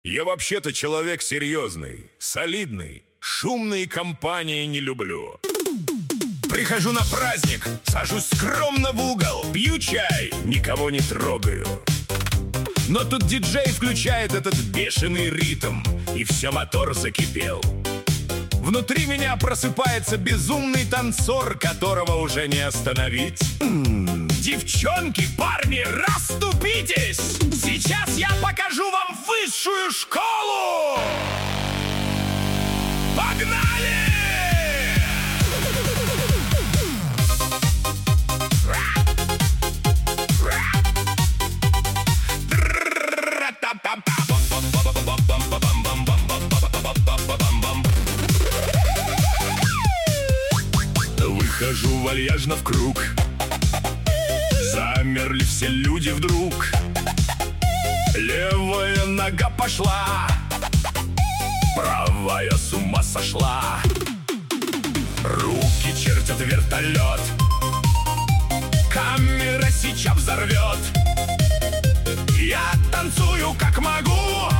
Я вообще-то человек серьезный, солидный, шумные компании не люблю. Прихожу на праздник, сажусь скромно в угол, пью чай, никого не трогаю. Но тут диджей включает этот бешеный ритм, и все, мотор закипел. Внутри меня просыпается безумный танцор, которого уже не остановить. Девчонки, парни, расступитесь! Сейчас я покажу вам высшую школу! Погнали! Выхожу вальяжно в круг. Замерли все люди вдруг. Левая нога пошла, правая с ума сошла. Руки чертят вертолет, камера сейчас взорвет. Я танцую как могу,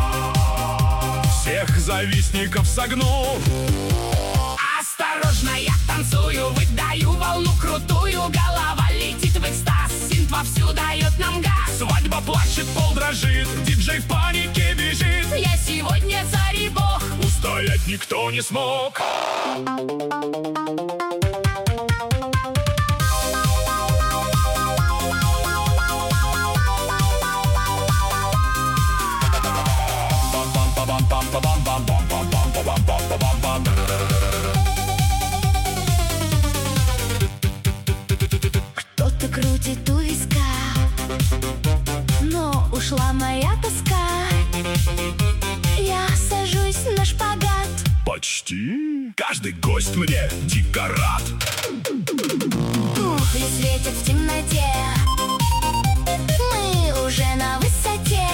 всех завистников согну. Осторожно, я танцую, выдаю волну крутую. Голова летит в экстаз, синт вовсю дает нам газ. Свадьба плачет, пол дрожит, диджей в панике бежит. Я сегодня царь и бог, устоять никто не смог. Кто-то крутит у виска, но ушла моя тоска. Я сажусь на шпагат. Почти каждый гость мне дико рад. Туфли светят в темноте, мы уже на высоте.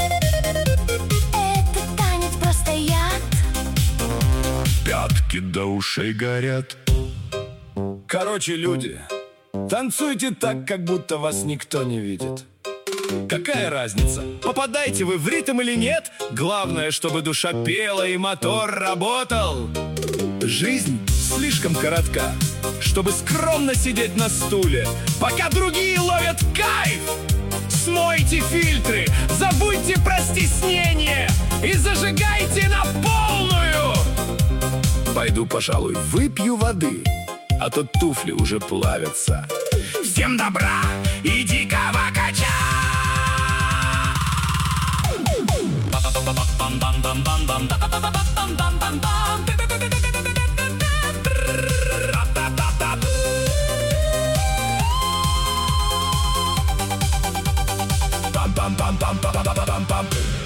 Этот танец просто яд. Пятки до ушей горят. Короче, люди, танцуйте так, как будто вас никто не видит. Какая разница, попадаете вы в ритм или нет? Главное, чтобы душа пела и мотор работал. Жизнь слишком коротка, чтобы скромно сидеть на стуле, пока другие ловят кайф. Смойте фильтры, забудьте про стеснение и зажигайте на полную. Пойду, пожалуй, выпью воды, а то туфли уже плавятся. Всем добра и дикого кача! Bam bam bam bam bam bam bam bam.